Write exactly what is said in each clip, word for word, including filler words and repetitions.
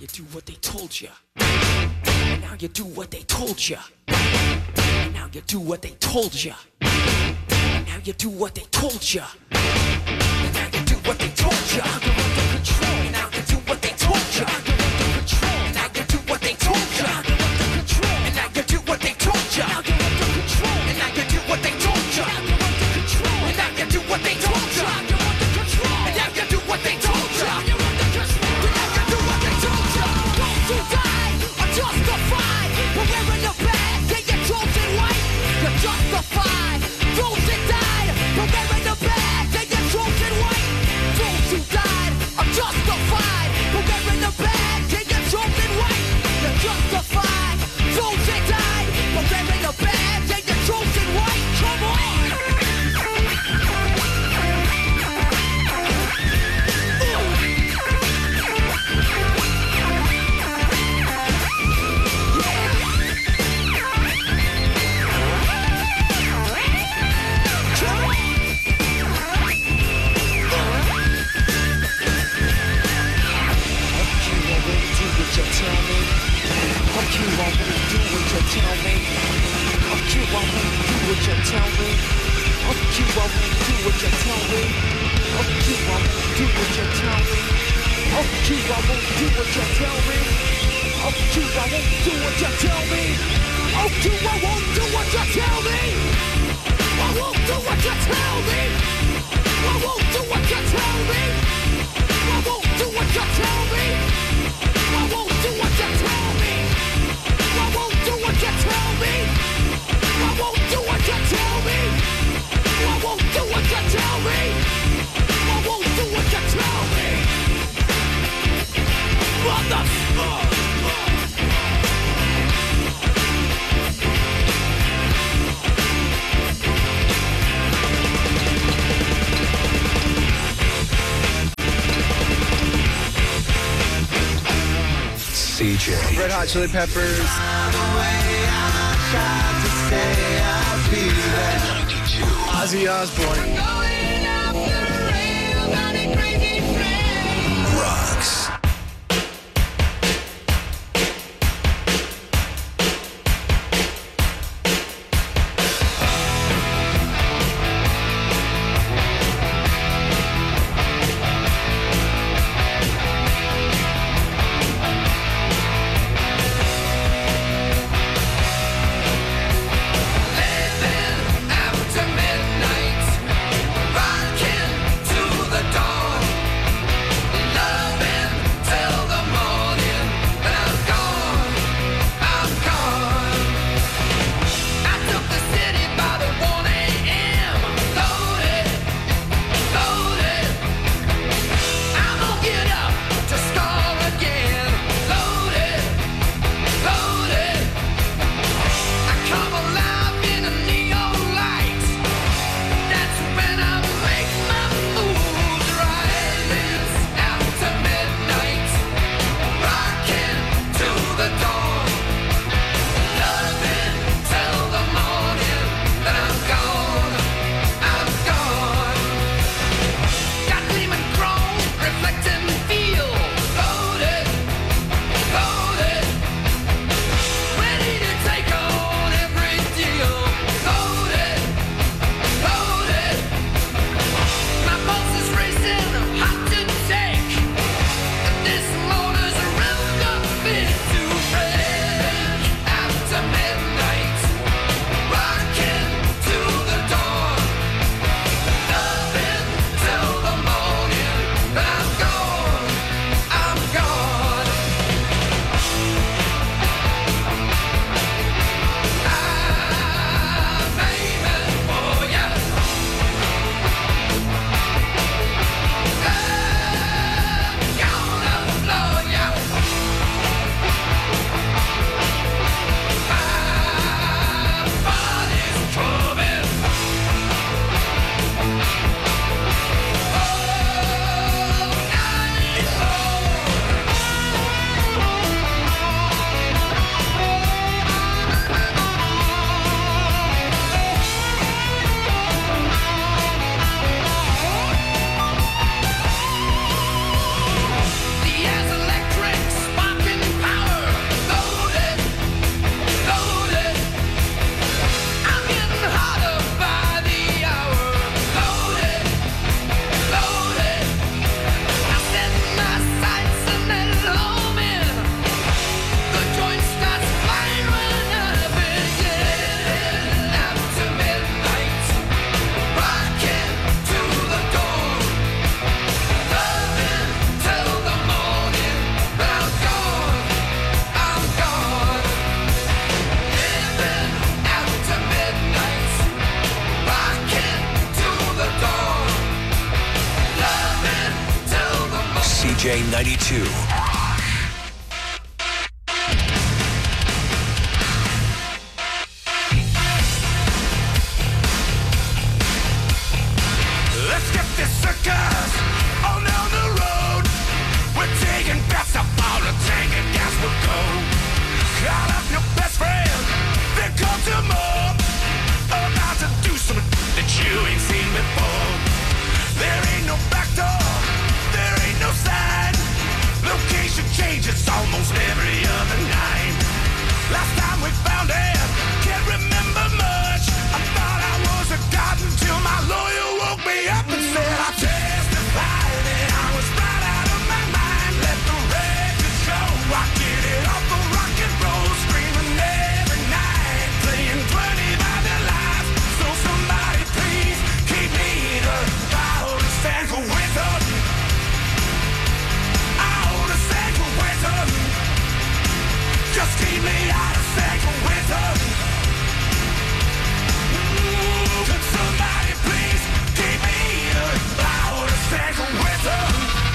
you do what they told you. And now you do what they told you. And now you do what they told you. And now you do what they told you. And now you do what they told you. You're under control. And now you do what they told you. You're under control. And now you do what they told you. You're under control. And now you do what they told you. Now you're under control. And now you do what they told you. Now you're under control. And now you do what they told you. Now you're under control. And now you do what they told you. Now you're under control. And now you do what they told you. Those who died are justified. But wearing the badge, yeah, you're chosen white. You're justified. Those that died, but wearing the badge, yeah, you're chosen white. Those who died are justified. But wearing the badge, yeah, you're chosen white. You're justified. Those that died, but wearing the badge, yeah, you're chosen white. Come on. Fuck you, I won't do what you tell me. Fuck you, I won't do what you tell me. Fuck you, I won't do what you tell me. Fuck you, I won't do what you tell me. Fuck you, I won't do what you tell me. Fuck you, I won't do what you tell me. Fuck you, I won't do what you tell me. I won't do what you tell me. I won't do what you tell me. I won't do what you tell me. I won't do what you tell me. I won't do what you tell me. I won't do what you tell me. I won't do what you tell me. I won't do what you tell me. Motherfucker. C J. Red Hot Chili Peppers. Ozzy Osbourne. Rocks. After midnight, ninety-two. Let's get this circus on down the road. We're taking bets up on the tank and gas will go. Call up your best friend, then come to more. About to do something that you ain't seen before. There ain't no back door, there ain't no sign. Location changes almost every other night. Last time we found it, can't remember much. I thought I was a god until my lawyer woke me up and said I testified that I was right out of my mind. Let the record show I get it off the rock and roll, screaming every night, playing twenty by the lives. So somebody please keep me the out of San Quentin, out of San Quentin. Just keep me out of San Quentin. Ooh, could somebody please keep me out of San Quentin?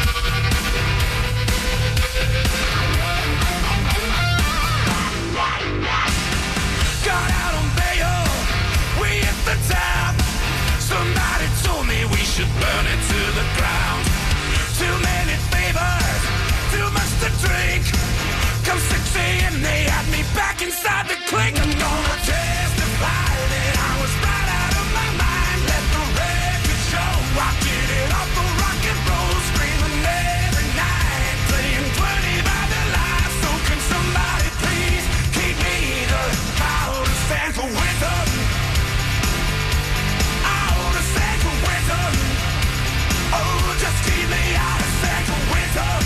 Got out on bail, we hit the top. Somebody told me we should burn it to the ground. Too many favors, too much to drink. Come six a.m. they had me back inside the clink. I'm gonna testify that I was right out of my mind. Let the record show I get it off the rock and roll, screaming every night, playing twenty by the life. So can somebody please keep me the out of San Quentin, out of San Quentin. Oh, just keep me out of San Quentin.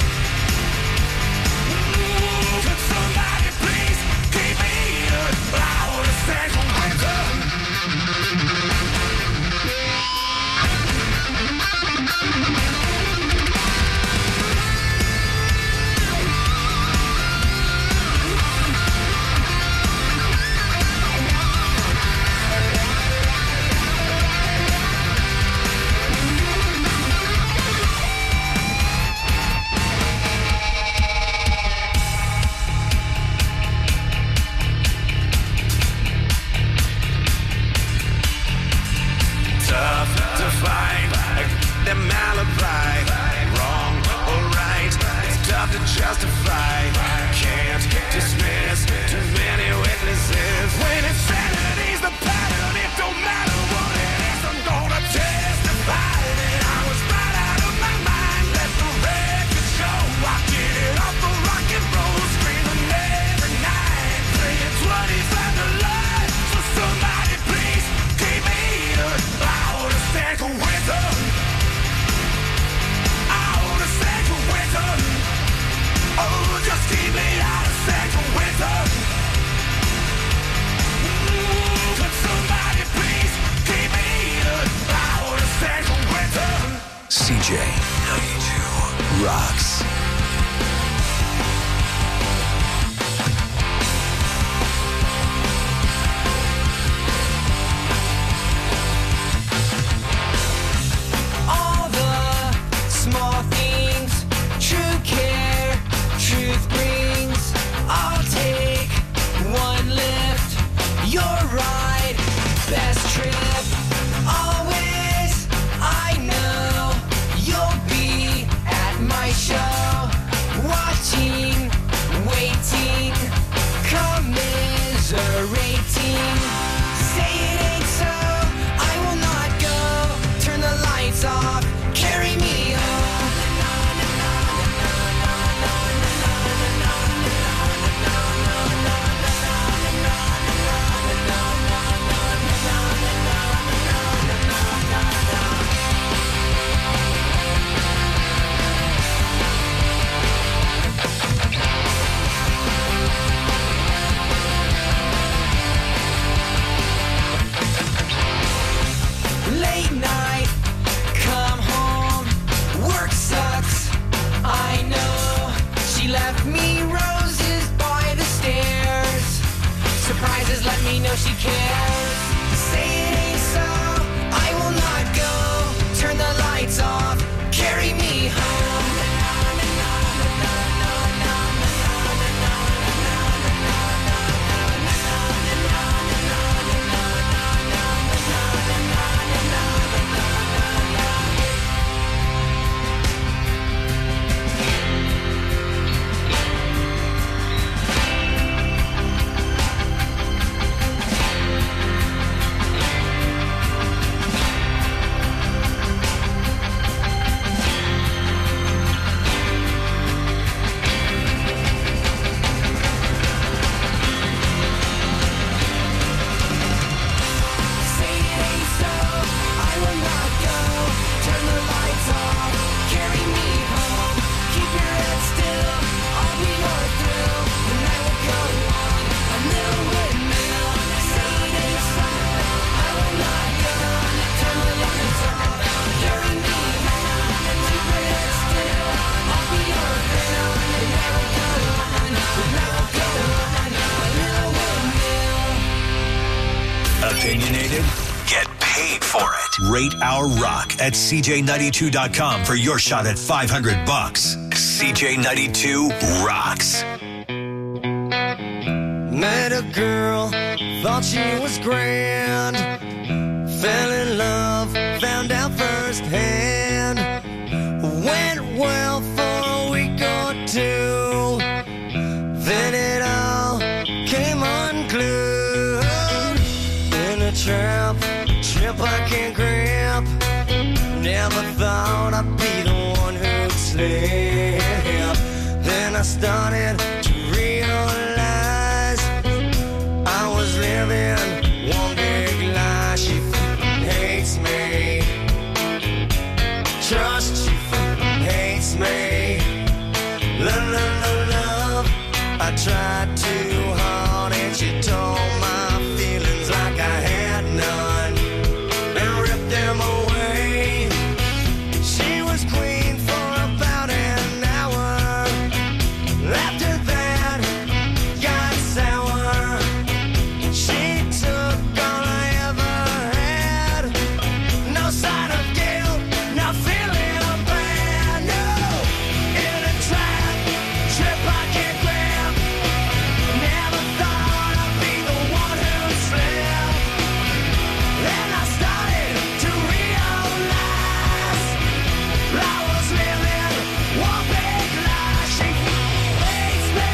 Could somebody please keep me out of San Quentin? Tough to find them alibi, wrong or right. It's tough to justify. Can't dismiss too many witnesses. When insanity's the pattern, it don't matter what it is. I'm gonna testify that I was right out of my mind. Let the record show I get it off the rock and roll, screaming every night, playing twenty-five to life. So somebody please keep me out of San Quentin, out of San Quentin. Oh, just keep me out of San Quentin. Ooh, could somebody please keep me out of San Quentin? C J ninety-two rocks. All the small things, true care, truth brings. I'll take one lift, your ride, best trip. Always, I know you'll be at my show, watching, waiting, commiserating. Say it ain't so, I will not go. Turn the lights off, carry me home. Late night, come home, work sucks, I know. She left me roses by the stairs. Surprises let me know she cares. Say it ain't so, I will not go. Turn the lights off, carry me home. Rate Our Rock at C J ninety-two dot com for your shot at five hundred bucks. C J ninety-two rocks. Met a girl, thought she was grand. Fell in love, found out firsthand. Went well for a week or two. Then it all came unglued. In a trap, trip I can't grab. Never thought I'd be the one who'd slip. Then I started to realize I was living one big lie. She hates me. Trust, she hates me. Love, love, love, love. I tried too hard and she told my feelings like I had none and ripped them away. She was queen for about an hour. After that, got sour. She took all I ever had. No sign of guilt, not feeling bad. No, in a trap, trip I can't grab. Never thought I'd be the one who slept. Then I started to realize I was living one big lie. She hates me.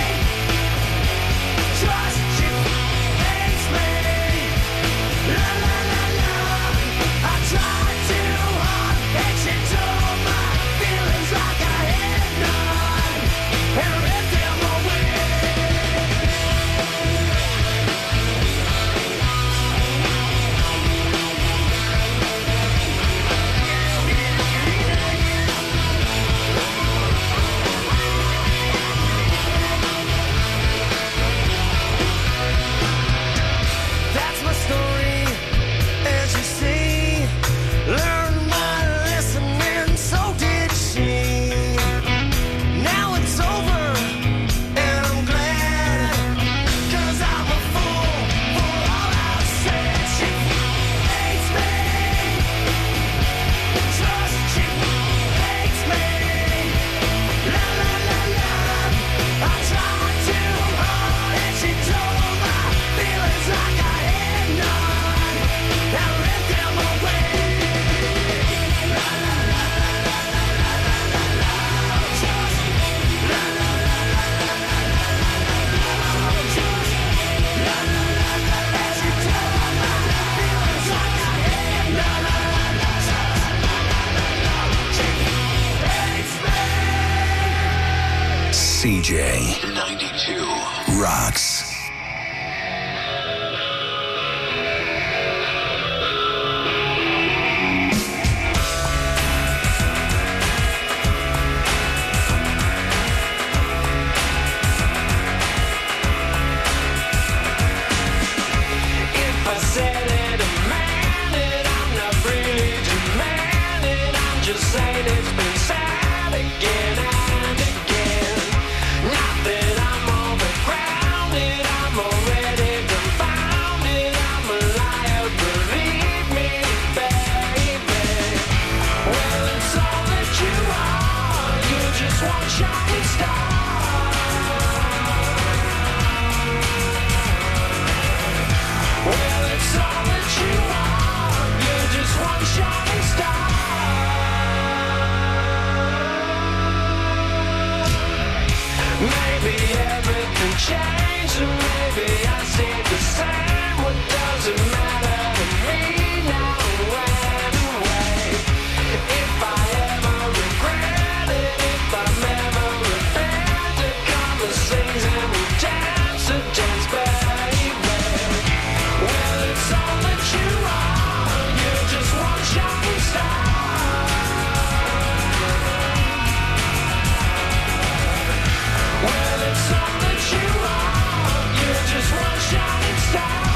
Trust, she hates me. La la la la. I tried too hard and she took my feelings like I had none and ripped them away. That's my story, as you see. Learned my lesson and so did she. Now it's over and I'm glad, 'cause I'm a fool for all I've said. She hates me. Trust, she hates me. La la la la. I tried too hard and she told my feelings like I had none and ripped them away. La la la la la la la la la. Trust, la la la la la la la la la. Trust, la la la la la. She told my feelings like I had none. La la la la. She hates me. C J ninety-two rocks. If I said it, I meant it. I'm not really demanding. I'm just saying it's been said again and again. Not that I'm overgrounded. I'm already confounded. I'm a liar, believe me, baby. Well, it's all that you are. You're just one shining star. Well, it's all that you are. You're just one shining star. Maybe everything changed, or maybe I stayed the same. What does it matter to me now anyway? If I ever regret it, if I'm ever offended, come and sing and we dance to dance, baby. Well, it's all that you are. You're just one shining star. Well, it's all that you are. You're just one shining star.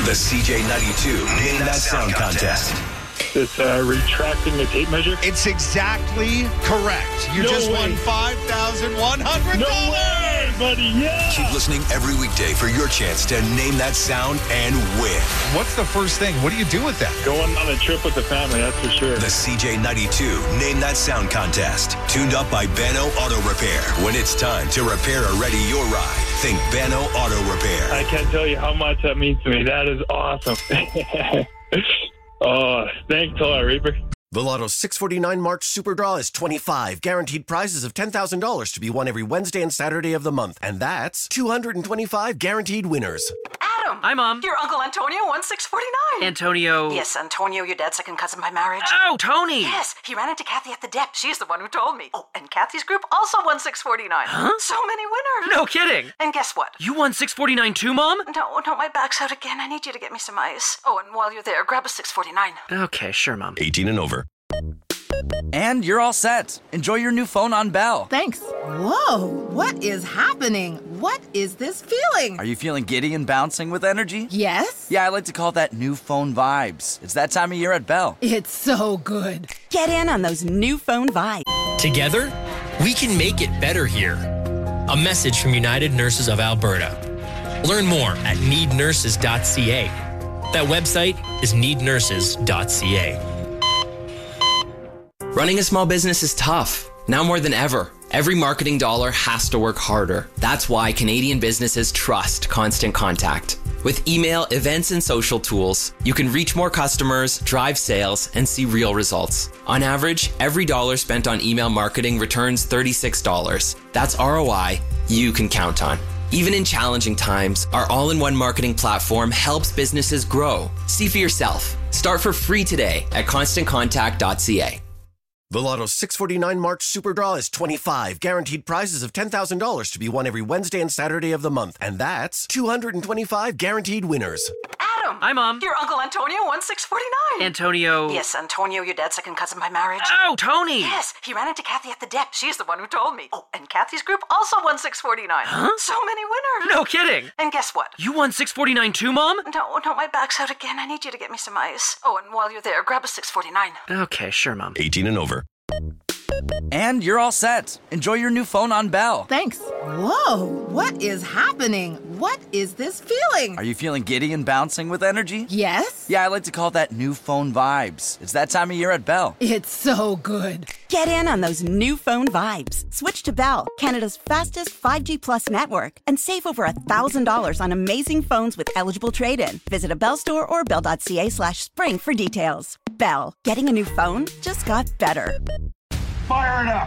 The C J ninety-two Name That Sound Contest. It's uh, retracting the tape measure. It's exactly correct. You No just way. won five thousand one hundred dollars. No way, buddy. Yeah. Keep listening every weekday for your chance to name that sound and win. What's the first thing? What do you do with that? Going on a trip with the family, that's for sure. The C J ninety-two Name That Sound Contest. Tuned up by Bano Auto Repair. When it's time to repair or ready your ride, think Bano Auto Repair. I can't tell you how much that means to me. That is awesome. Oh, thanks a lot, Reaper. The Lotto six forty-nine March Super Draw is twenty-five. Guaranteed prizes of ten thousand dollars to be won every Wednesday and Saturday of the month. And that's two hundred twenty-five guaranteed winners. Adam! Hi, Mom. Your Uncle Antonio won six forty-nine. Antonio... Yes, Antonio, your dad's second cousin by marriage. Oh, Tony! Yes, he ran into Kathy at the dep. She's the one who told me. Oh, and Kathy's group also won six forty-nine. Huh? So many winners. No kidding. And guess what? You won six forty-nine too, Mom? No, no, my back's out again. I need you to get me some ice. Oh, and while you're there, grab a six forty-nine. Okay, sure, Mom. eighteen and over. And you're all set. Enjoy your new phone on Bell. Thanks. Whoa, what is happening? What is this feeling? Are you feeling giddy and bouncing with energy? Yes. Yeah, I like to call that new phone vibes. It's that time of year at Bell. It's so good. Get in on those new phone vibes. Together, we can make it better here. A message from United Nurses of Alberta. Learn more at need nurses dot c a. That website is need nurses dot c a. Running a small business is tough. Now more than ever, every marketing dollar has to work harder. That's why Canadian businesses trust Constant Contact. With email, events, and social tools, you can reach more customers, drive sales, and see real results. On average, every dollar spent on email marketing returns thirty-six dollars. That's R O I you can count on. Even in challenging times, our all-in-one marketing platform helps businesses grow. See for yourself. Start for free today at constant contact dot c a. The Lotto six forty-nine March Super Draw is twenty-five. Guaranteed prizes of ten thousand dollars to be won every Wednesday and Saturday of the month. And that's two hundred twenty-five guaranteed winners. Adam! Hi, Mom. Your Uncle Antonio won six forty-nine. Antonio... Yes, Antonio, your dad's second cousin by marriage. Oh, Tony! Yes, he ran into Kathy at the dep. She's the one who told me. Oh, and Kathy's group also won six forty-nine. Huh? So many winners. No kidding. And guess what? You won six forty-nine too, Mom? No, no, my back's out again. I need you to get me some ice. Oh, and while you're there, grab a six forty-nine. Okay, sure, Mom. eighteen and over. And you're all set. Enjoy your new phone on Bell. Thanks. Whoa, what is happening? What is this feeling? Are you feeling giddy and bouncing with energy? Yes. Yeah, I like to call that new phone vibes. It's that time of year at Bell. It's so good. Get in on those new phone vibes. Switch to Bell, Canada's fastest five G plus network, and save over one thousand dollars on amazing phones with eligible trade-in. Visit a Bell store or bell.ca slash spring for details. Bell, getting a new phone just got better. Fire it up!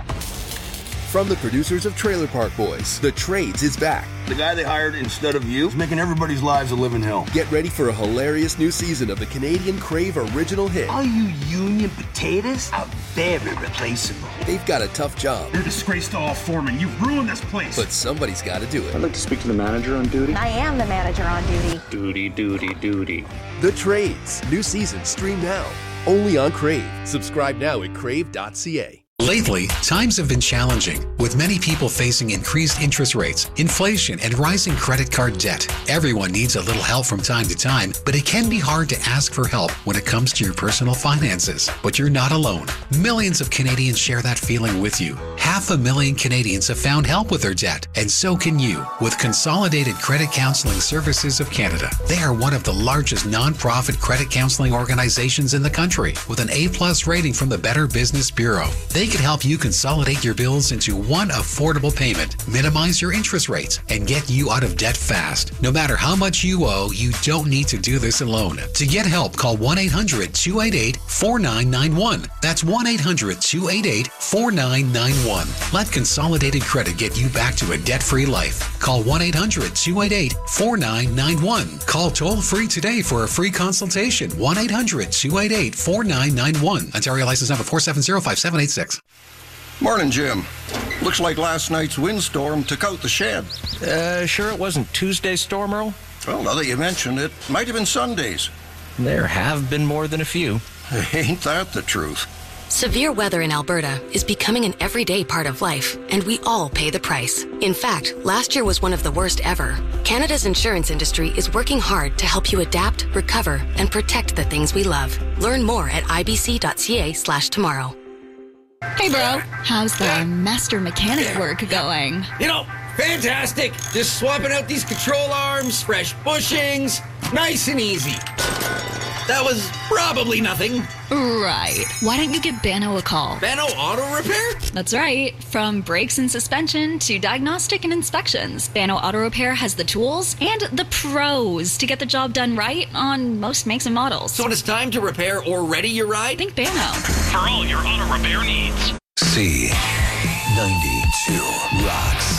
From the producers of Trailer Park Boys, The Trades is back. The guy they hired instead of you is making everybody's lives a living hell. Get ready for a hilarious new season of the Canadian Crave original hit. All you union potatoes are very replaceable. They've got a tough job. You're a disgrace to all foremen. You've ruined this place. But somebody's got to do it. I'd like to speak to the manager on duty. I am the manager on duty. Duty, duty, duty. The Trades. New season stream now. Only on Crave. Subscribe now at crave dot c a. Lately, times have been challenging, with many people facing increased interest rates, inflation, and rising credit card debt. Everyone needs a little help from time to time, but it can be hard to ask for help when it comes to your personal finances. But you're not alone. Millions of Canadians share that feeling with you. Half a million Canadians have found help with their debt, and so can you, with Consolidated Credit Counseling Services of Canada. They are one of the largest non-profit credit counseling organizations in the country, with an A-plus rating from the Better Business Bureau. They can help you consolidate your bills into one affordable payment, minimize your interest rates, and get you out of debt fast. No matter how much you owe, you don't need to do this alone. To get help, call one eight hundred two eight eight four nine nine one. That's one eight hundred two eight eight four nine nine one. Let Consolidated Credit get you back to a debt-free life. Call one eight hundred two eight eight four nine nine one. Call toll-free today for a free consultation. one eight hundred two eight eight four nine nine one. Ontario license number four seven zero five seven eight six. Morning, Jim. Looks like last night's windstorm took out the shed. Uh, sure it wasn't Tuesday's storm, Earl? Well, now that you mention it, might have been Sunday's. There have been more than a few. Ain't that the truth? Severe weather in Alberta is becoming an everyday part of life, and we all pay the price. In fact, last year was one of the worst ever. Canada's insurance industry is working hard to help you adapt, recover, and protect the things we love. Learn more at ibc.ca slash tomorrow. Hey, bro. How's the master mechanic work going? You know, fantastic. Just swapping out these control arms, fresh bushings, nice and easy. That was probably nothing. Right. Why don't you give Bano a call? Bano Auto Repair? That's right. From brakes and suspension to diagnostic and inspections, Bano Auto Repair has the tools and the pros to get the job done right on most makes and models. So when it's time to repair or ready your ride? Think Bano. For all your auto repair needs. C ninety-two rocks.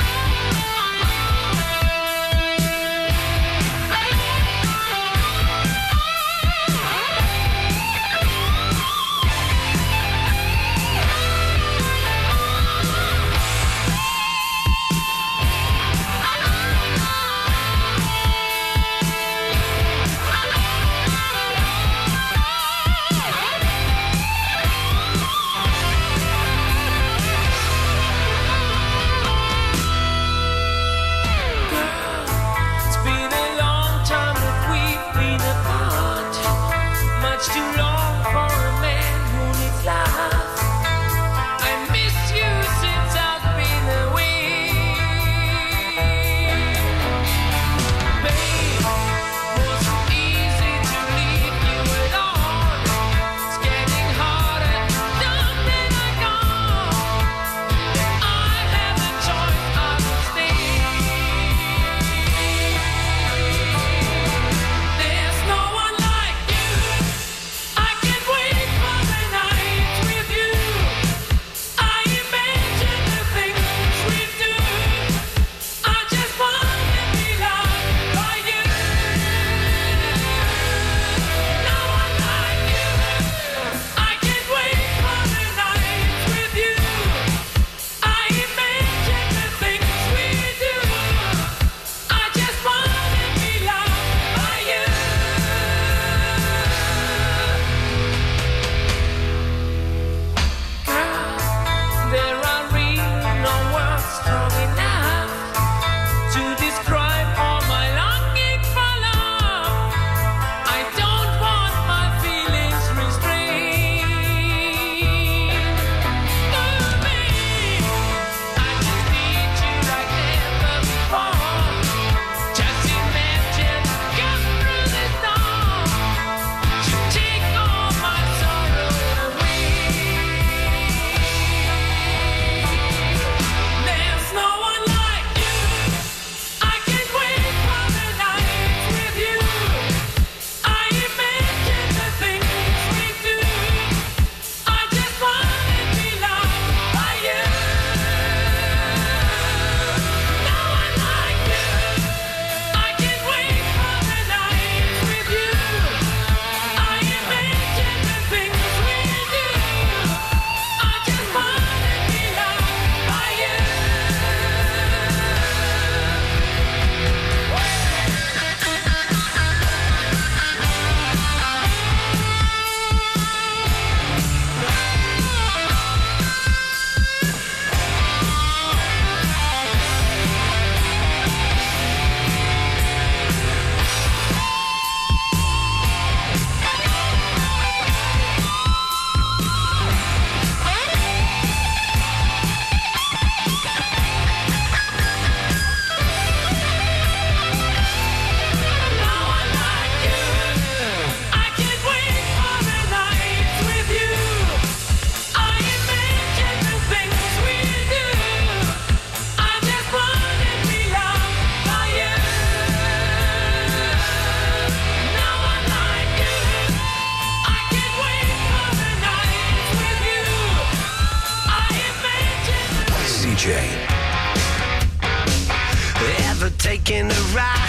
Ever taken a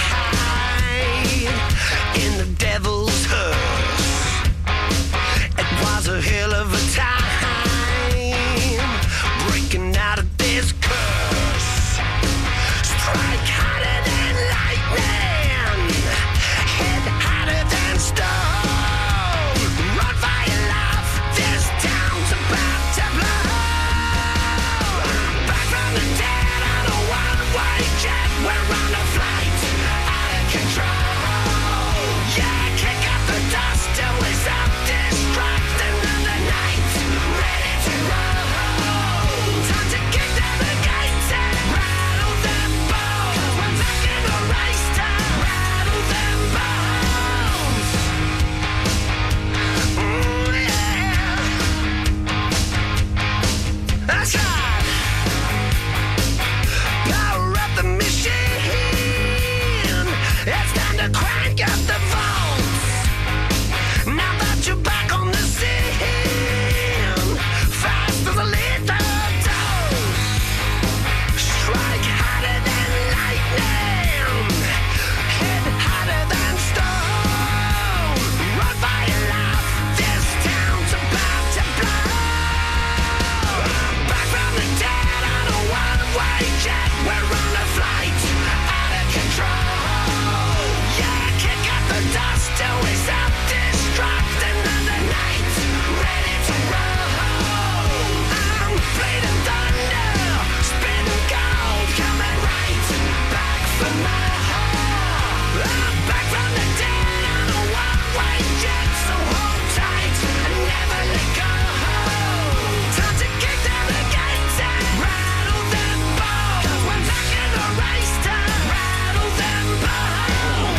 ride in the devil's hearse? It was a hell of a time breaking out of this curse. Strike harder than lightning, hit harder than stone. Run for your life, this town to crank up the volts. Now that you're back on the scene, fast as a lethal dose. Strike harder than lightning, hit harder than stone. Run for your life, this town's about to blow. Back from the dead on a one-way jet, we're on a flight out of control. Yeah, kick up the dust till we self-destruct. Another night, ready to roll. I'm bleeding thunder, spitting gold, coming right back for more. I'm back from the dead on a one-way jet, so hold tight and never let go. Time to kick down the gates and rattle them bones. 'Cause we're back in the race to rattle them bones.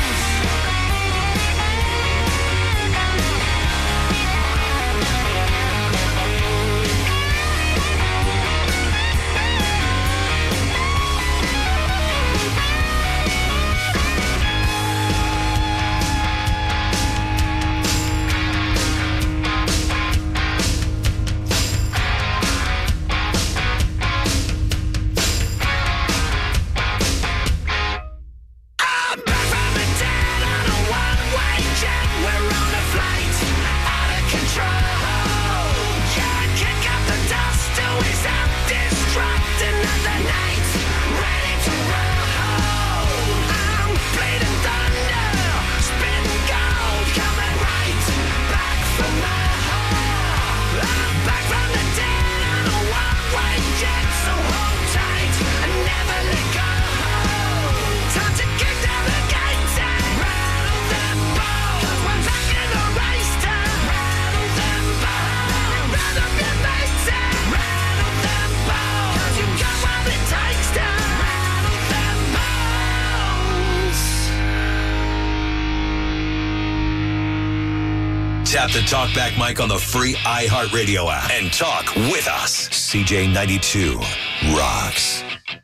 I'm back from the dead on a one-way jet. We're on a flight out of control. Yeah, kick up the dust till we self-destruct. Another night, ready to roll. I'm bleeding thunder, spitting gold, coming right back for more. I'm back from the dead on a one-way jet, so hold tight and never let go. Time to kick down the gates and rattle them bones. 'Cause we're back in the race to rattle them bones. Rattle your mates and rattle them bones. 'Cause you got what it takes to rattle them bones. Tap the TalkBack mic on the free iHeartRadio app and talk with us. C J ninety-two rocks.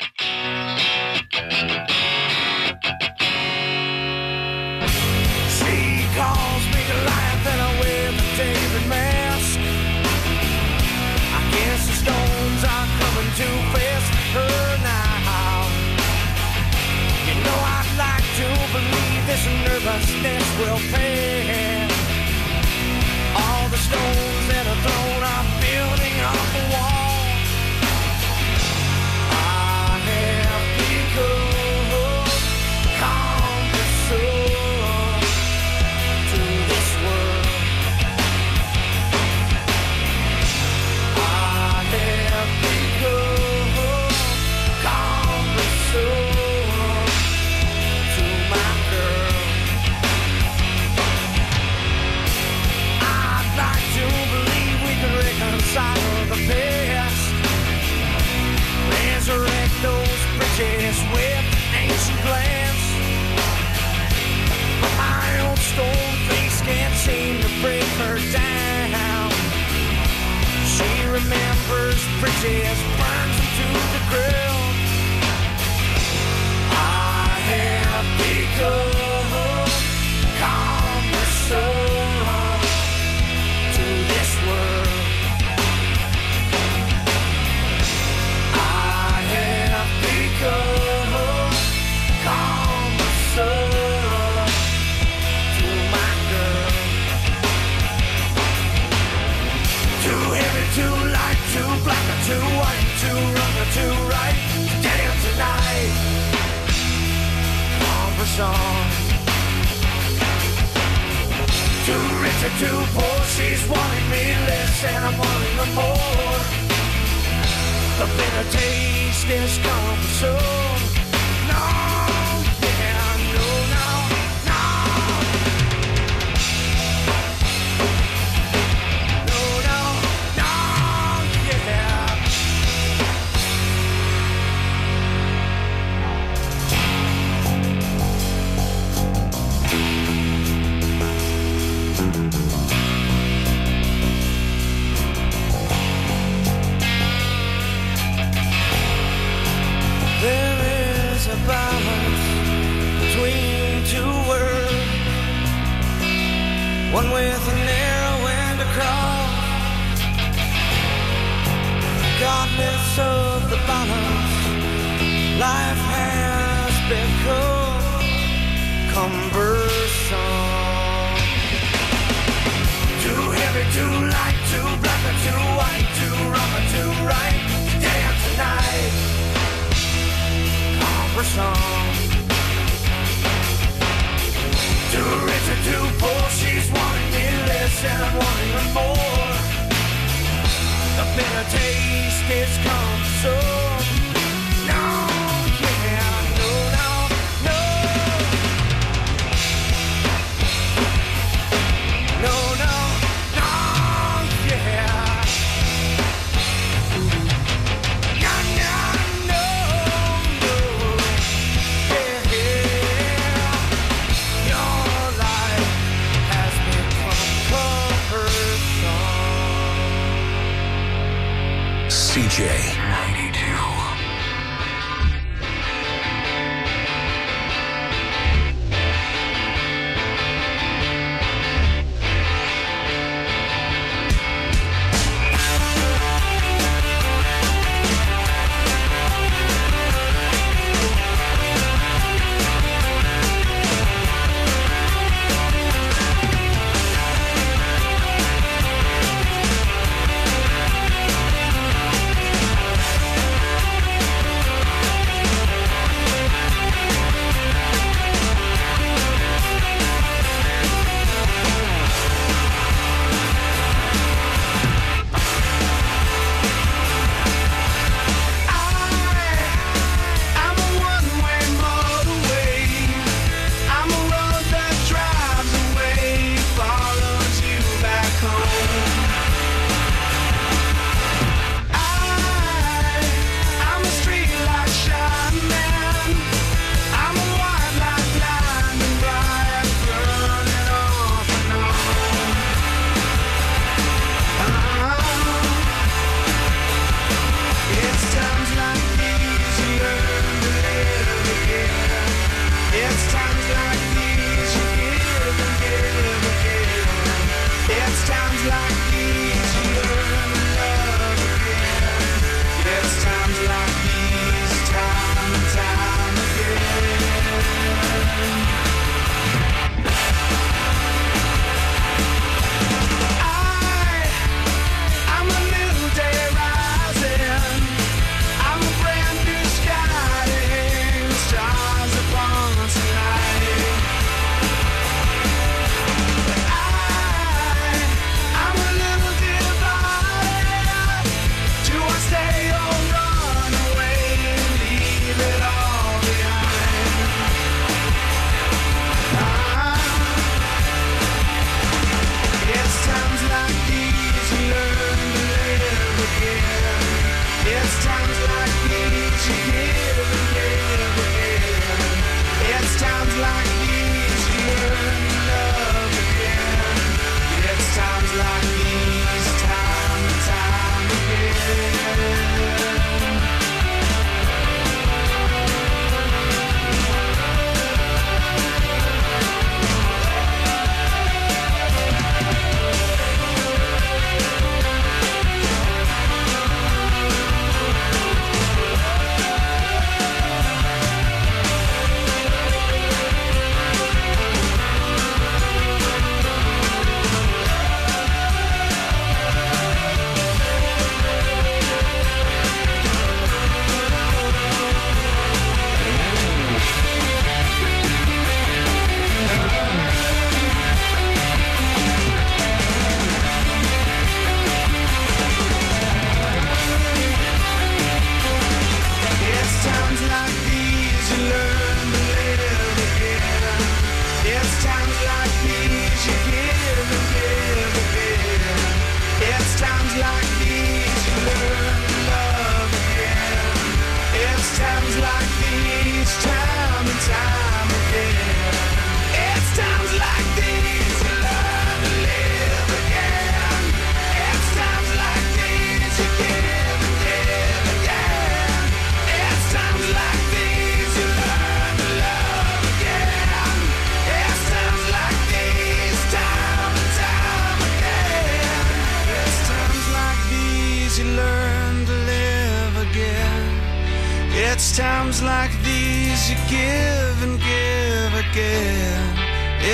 She calls me Goliath and I wear the David mask. I guess the stones are coming too fast for her now. You know I'd like to believe this nervousness will pass. All the stones that are thrown are building up a wall. I have become calm the soul to this world. I have become calm the soul to my girl. I'd like to believe we could reconcile the past, resurrect those bridges with ancient glance. But my old stone face can't seem to break her down. She remembers bridges, burns them to the ground. I have become calm the soul to this world. I have become calm the soul to my girl. Too heavy, too light, too black or too white, too wrong or too right. Today or tonight, on for song. Too rich or too poor, she's wanting me less and I'm wanting her more. The bitter taste is gone for soon. No, yeah, no, no, no. No, no, no, yeah. There is a balance between two worlds. one with a narrow wind across. Regardless of the balance, life has become cumbersome. Too heavy, too light, too black or too white, too wrong or too right, day after night, cumbersome. Too rich or too poor, she's wanting me less and I'm wanting her more. The bitter taste is cumbersome. No, yeah, no, no, no. No, no, no, yeah. No, no, no, no. Yeah, yeah. Your life has become cumbersome. C J ninety-two.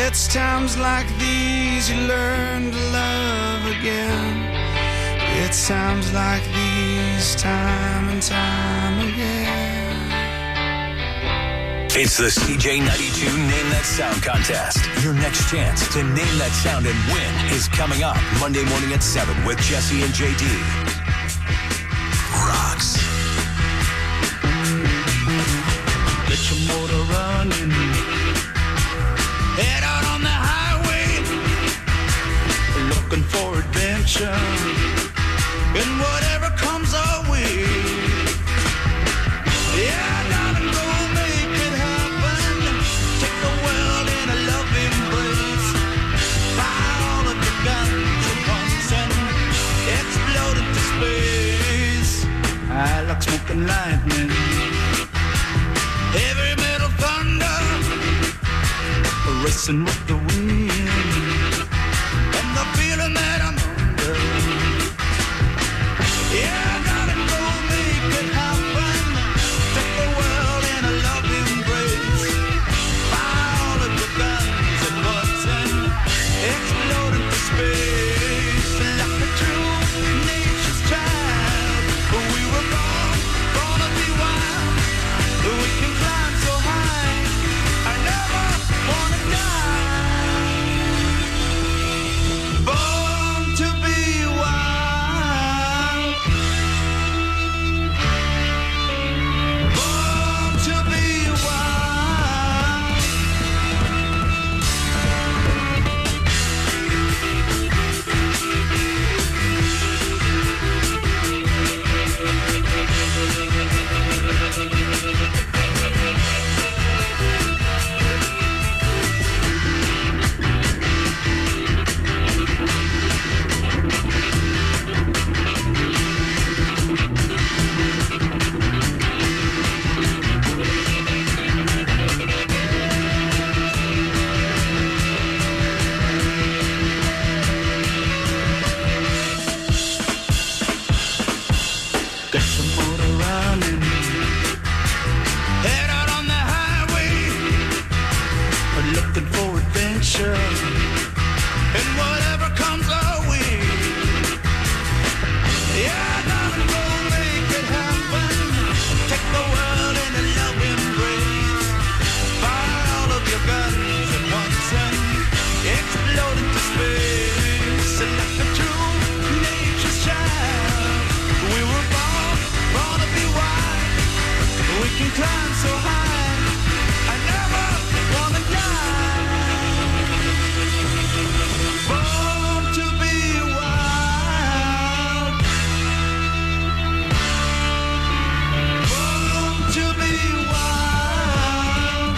It's times like these you learn to love again. It's times like these, time and time again. It's the C J ninety-two Name That Sound contest. Your next chance to name that sound and win is coming up Monday morning at seven with Jesse and J D. Rocks. Get your motor running. Head out on the highway. Looking for adventure. And whatever comes our way. Yeah, I gotta go make it happen. Take the world in a loving embrace. Fire all of your guns at once and explode into space. I like smoking lightning. Heavy metal thunder. Racing with the wind. And the feeling that I'm under. Yeah, I gotta go make it happen. Take the world in a loving embrace. Fire all of your guns at once and explode into space. Like a true nature's child. We were born, born to be wild. We can climb so high. I never wanna die. Born to be wild. Born to be wild. Get your motor running. Head out on the highway. Looking for adventure. And whatever comes our way. Yeah, I gotta go make it happen. Take the world in a loving embrace. Fire all of your guns at once and explode into space. Like a true nature's child. We were born, born to be wild. We can climb so high. I never wanna die. Born to be wild. Born to be wild.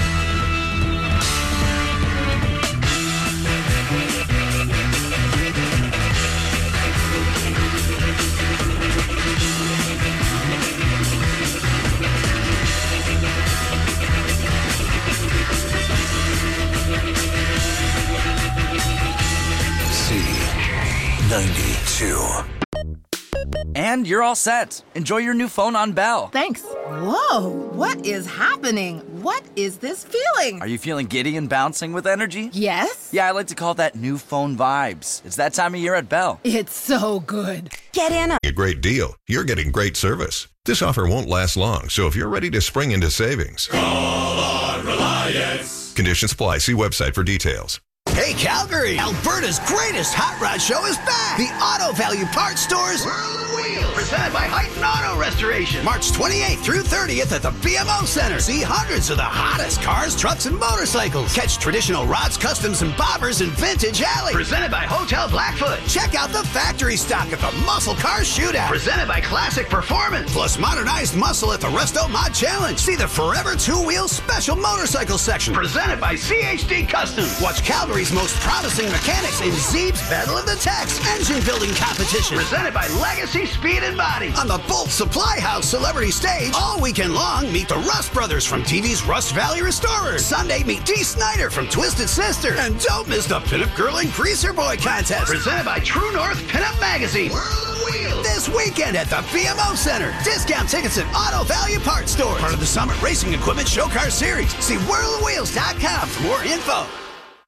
C ninety-two. And you're all set. Enjoy your new phone on Bell. Thanks. Whoa, what is happening? What is this feeling? Are you feeling giddy and bouncing with energy? Yes. Yeah, I like to call that new phone vibes. It's that time of year at Bell. It's so good. Get in a A great deal. You're getting great service. This offer won't last long, so if you're ready to spring into savings, Call on Reliance. conditions apply. See website for details. Hey, Calgary! Alberta's greatest hot rod show is back! The Auto Value Parts Store's World of Wheels, presented by Heighton Auto Restoration. March twenty-eighth through thirtieth at the B M O Center. See hundreds of the hottest cars, trucks, and motorcycles. Catch traditional rods, customs, and bobbers in Vintage Alley. Presented by Hotel Blackfoot. Check out the factory stock at the Muscle Car Shootout. Presented by Classic Performance. Plus modernized muscle at the Resto Mod Challenge. See the Forever Two-Wheel Special Motorcycle section. Presented by C H D Customs. Watch Calgary's most promising mechanics in Zeeb's Battle of the Techs engine building competition. Presented by Legacy Speed and Body. On the Bolt Supply House Celebrity Stage, all weekend long, meet the Rust Brothers from T V's Rust Valley Restorers. Sunday, meet Dee Snider from Twisted Sister. And don't miss the Pinup Girl and Greaser Boy contest. Presented by True North Pinup Magazine. World of Wheels. This weekend at the B M O Center. Discount tickets at Auto Value Parts Stores. Part of the Summit Racing Equipment Show Car Series. See world of wheels dot com for more info.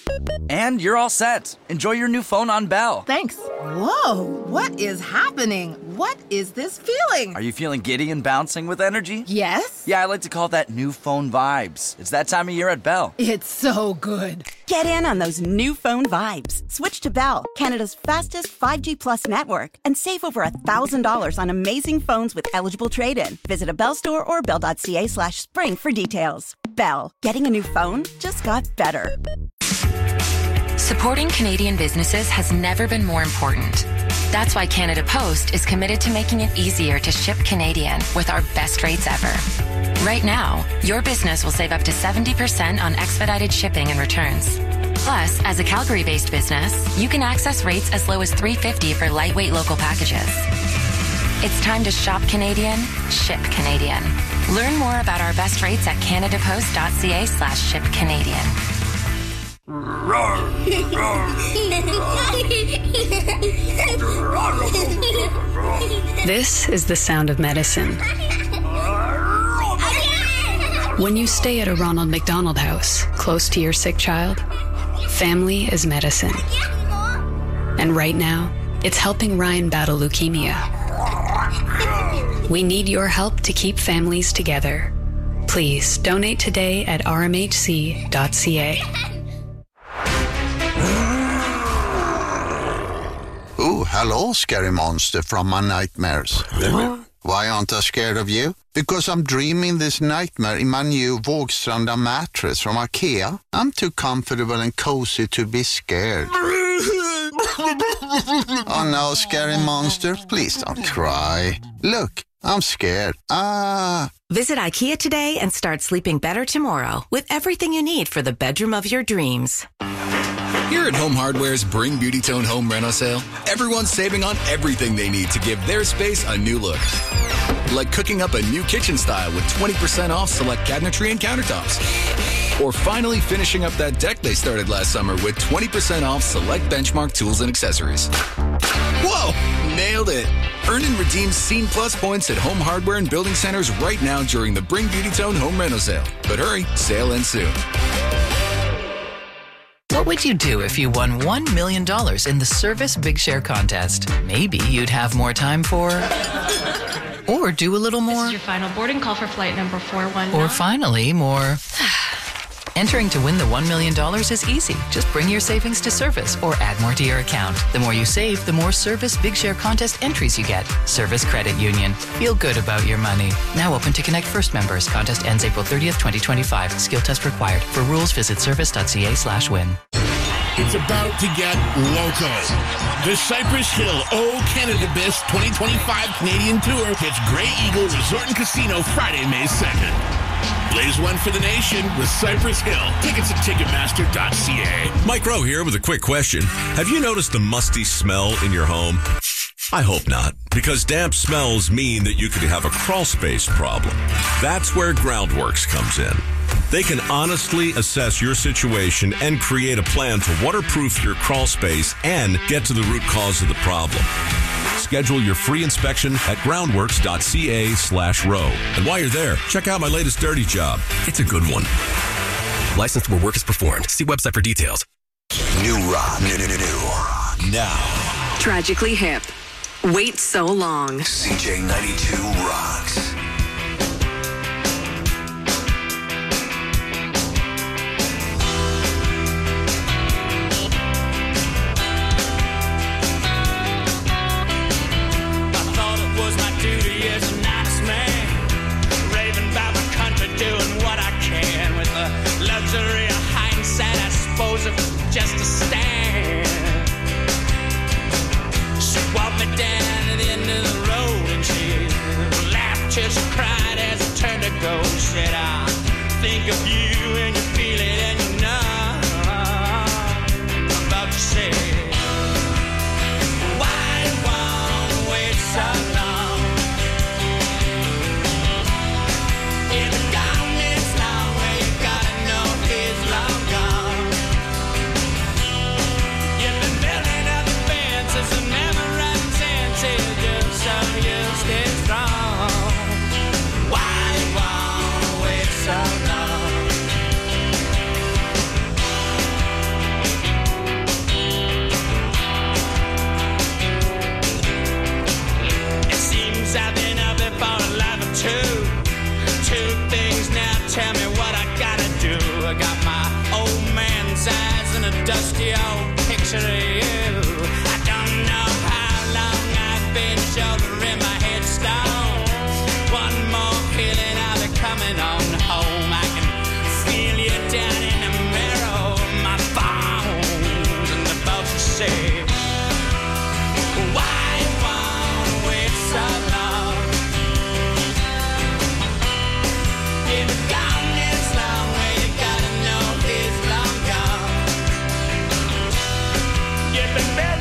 And you're all set. Enjoy your new phone on Bell. Thanks. Whoa, what is happening? What is this feeling? Are you feeling giddy and bouncing with energy? Yes. Yeah, I like to call that new phone vibes. It's that time of year at Bell. It's so good. Get in on those new phone vibes. Switch to Bell, Canada's fastest five G plus network, and save over one thousand dollars on amazing phones with eligible trade-in. Visit a Bell store or bell.ca slash spring for details. Bell, getting a new phone just got better. Supporting Canadian businesses has never been more important. That's why Canada Post is committed to making it easier to ship Canadian with our best rates ever. Right now, your business will save up to seventy percent on expedited shipping and returns. Plus, as a Calgary-based business, you can access rates as low as three dollars and fifty cents for lightweight local packages. It's time to shop Canadian, ship Canadian. Learn more about our best rates at canadapost.ca slash ship Canadian. This is the sound of medicine. When you stay at a Ronald McDonald House, close to your sick child, family is medicine. And right now, it's helping Ryan battle leukemia. We need your help to keep families together. Please donate today at r m h c dot c a. Oh, hello, scary monster from my nightmares. Why aren't I scared of you? Because I'm dreaming this nightmare in my new Vågstranda mattress from IKEA. I'm too comfortable and cozy to be scared. Oh no, scary monster, please don't cry. Look, I'm scared. Ah. Visit IKEA today and start sleeping better tomorrow with everything you need for the bedroom of your dreams. Here at Home Hardware's Bring Beauty Tone Home Reno sale, everyone's saving on everything they need to give their space a new look. Like cooking up a new kitchen style with twenty percent off select cabinetry and countertops. Or finally finishing up that deck they started last summer with twenty percent off select Benchmark tools and accessories. Whoa! Nailed it! Earn and redeem Scene Plus points at Home Hardware and Building Centers right now during the Bring Beauty Tone Home Reno sale. But hurry, sale ends soon. What would you do if you won one million dollars in the Service Big Share contest? Maybe you'd have more time for... or do a little more... This is your final boarding call for flight number four one nine. Or finally, more... Entering to win the one million dollars is easy. Just bring your savings to Service or add more to your account. The more you save, the more Service Big Share contest entries you get. Service Credit Union. Feel good about your money. Now open to Connect First members. Contest ends April thirtieth, twenty twenty-five. Skill test required. For rules, visit service.ca slash win. It's about to get loco. The Cypress Hill Oh Canada Best twenty twenty-five Canadian Tour hits Grey Eagle Resort and Casino Friday, May second. Blaze one for the nation with Cypress Hill. Tickets at Ticketmaster dot c a. Mike Rowe here with a quick question. Have you noticed the musty smell in your home? I hope not, because damp smells mean that you could have a crawl space problem. That's where Groundworks comes in. They can honestly assess your situation and create a plan to waterproof your crawl space and get to the root cause of the problem. Schedule your free inspection at groundworks dot c a slash row. And while you're there, check out my latest dirty job. It's a good one. Licensed where work is performed. See website for details. New rock. New, new, new, new. Now. Tragically hip. Wait so long. C J ninety-two rocks. Just to stand. She walked me down to the end of the road and she laughed till she cried as I turned to go. She said, I think of you and you feel it and you know I'm about to say, why you wanna wait so long? If the gone is long, well you gotta know he's long gone. I got my old man's eyes and a dusty old picture of you. I don't know how long I've been shouldering my headstone. One more hill and I'll be coming on home. I can feel you down in the marrow of my bones. And the folks will say, why you wanna wait so long? You've been gone this long, well you gotta know he's long gone. You've been better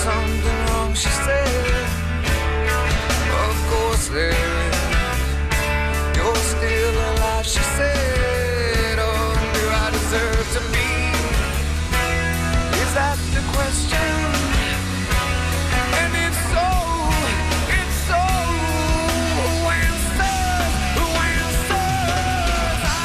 something wrong, she said. Of course there is. You're still alive, she said. Oh, do I deserve to be? Is that the question? And if so, if so, who answers? Who answers? I,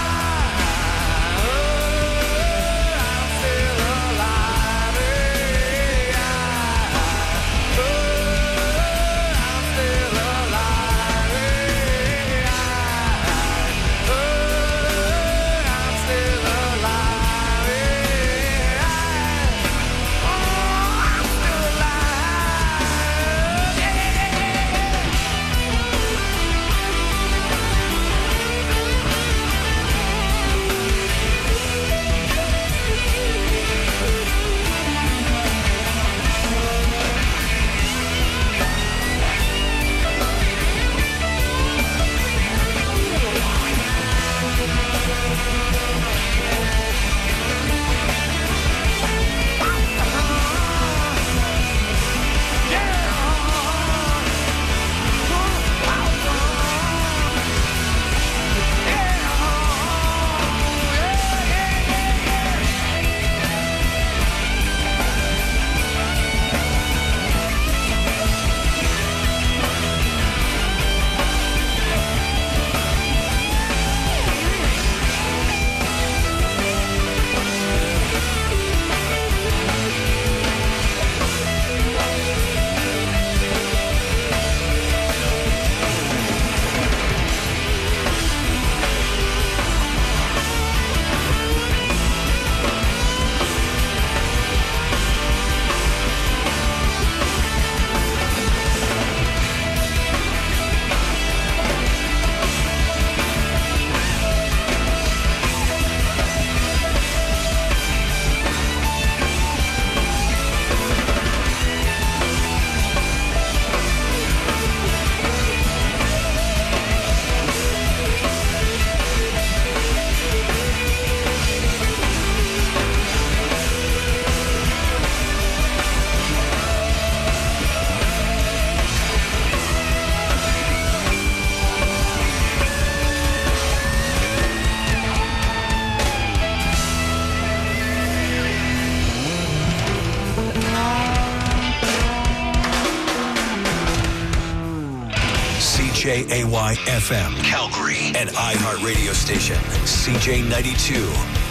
oh, I'm still alive. Hey, I, oh, I'm still alive. Hey, I, oh, I'm still alive. Hey, I, oh, I'm still alive. Yeah, yeah, yeah, C J A Y F M, Calgary, and iHeart radio station, C J ninety-two.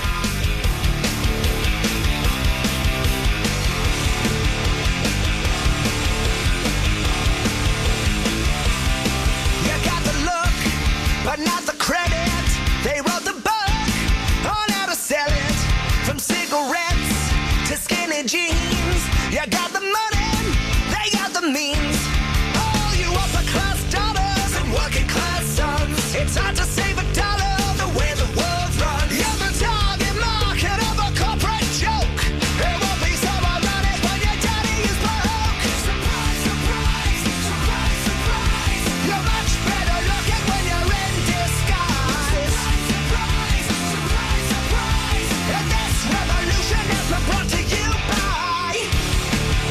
You got the look, but not the credit. They wrote the book on how to sell it. From cigarettes to skinny jeans. You got the money, they got the means. All you upper class daughters and working class sons. It's hard to save a dollar the way the world runs. You're the target market of a corporate joke. It won't be so ironic when your daddy is broke. Surprise, surprise, surprise, surprise. You're much better looking when you're in disguise. Surprise, surprise, surprise, surprise. And this revolution has been brought to you by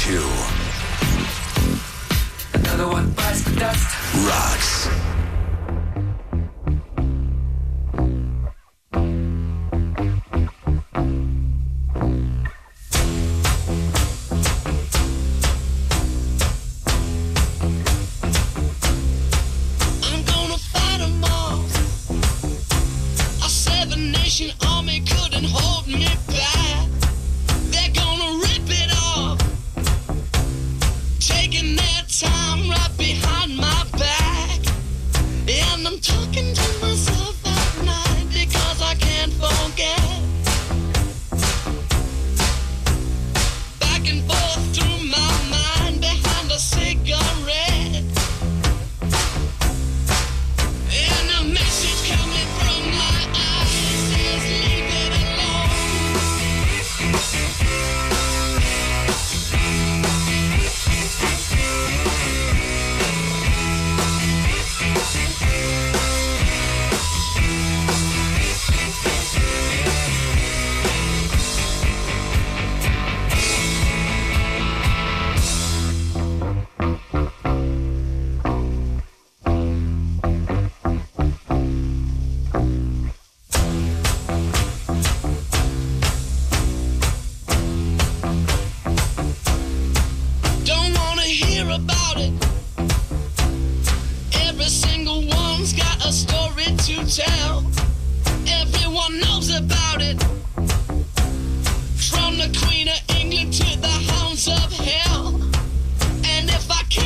two. Another one bites the dust. Rocks. I'm gonna fight 'em all. A seven-nation army couldn't hold me back. They're gonna rip it off, taking their time right behind my back. And I'm talking to myself at night because I can't forget. Back and forth through my mind behind a cigarette. And a message coming from my eyes says leave it alone. Don't wanna hear about it. Every single one's got a story to tell. Everyone knows about it. From the Queen of England to the hounds of hell.